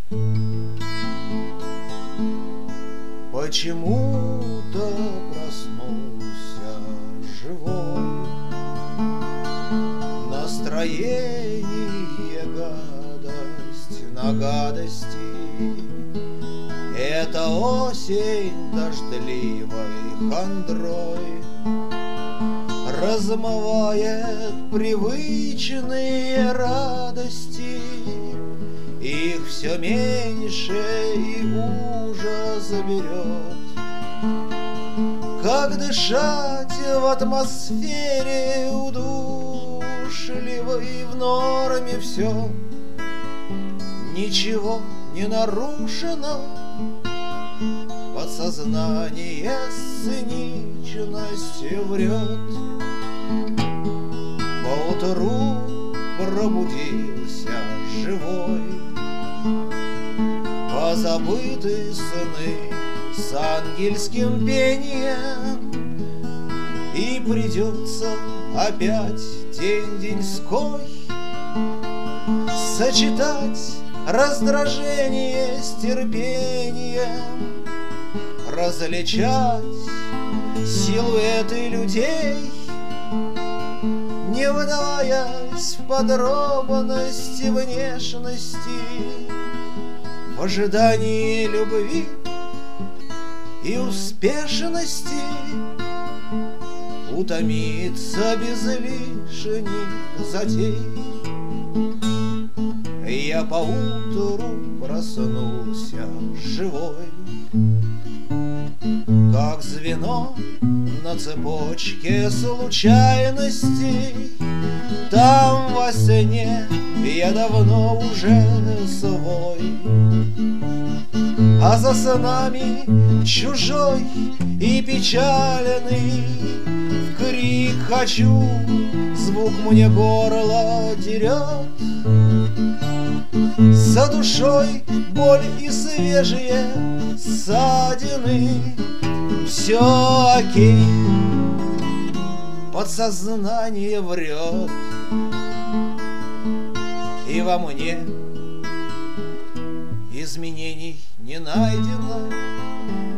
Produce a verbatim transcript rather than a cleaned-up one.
Почему-то проснулся живой, настроение гадость на гадости. Это осень дождливой хандрой размывает привычные радости. Их все меньше, и ужас берет. Как дышать в атмосфере удушливой, в норме все, ничего не нарушено. Подсознание с циничностью врет. Поутру пробудился живой, позабыты сны с ангельским пением, и придется опять день-деньской сочетать раздражение с терпением, различать силуэты людей, не вдаваясь в подробности внешности, в ожидании любви и успешности утомиться без лишних затей. Я поутру проснулся живой, как звено на цепочке случайностей. Там во сне я давно уже свой, а за снами чужой и печальный. В крик хочу, звук мне горло дерет. За душой боль и свежие ссадины. Все окей, подсознание врет, и во мне изменений не найдено.